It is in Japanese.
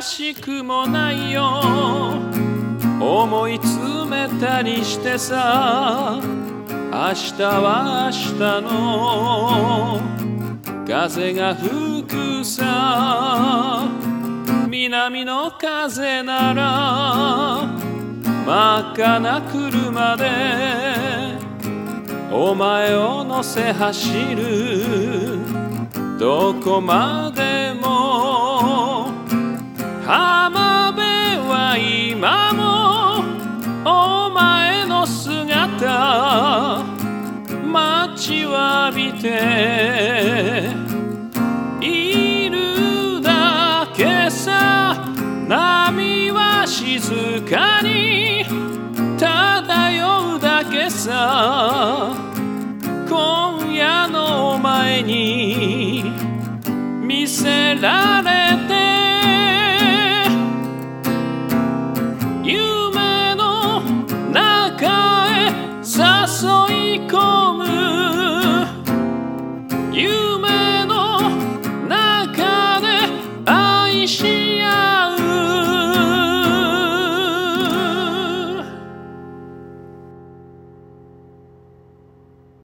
しくもないよ思い詰めたりしてさ明日は明日の風が吹くさ南の風なら真っ赤な車でお前を乗せ走るどこまでも浜辺は今もお前の姿待ちわびているだけさ波は静かに漂うだけさ今夜のお前に見せられ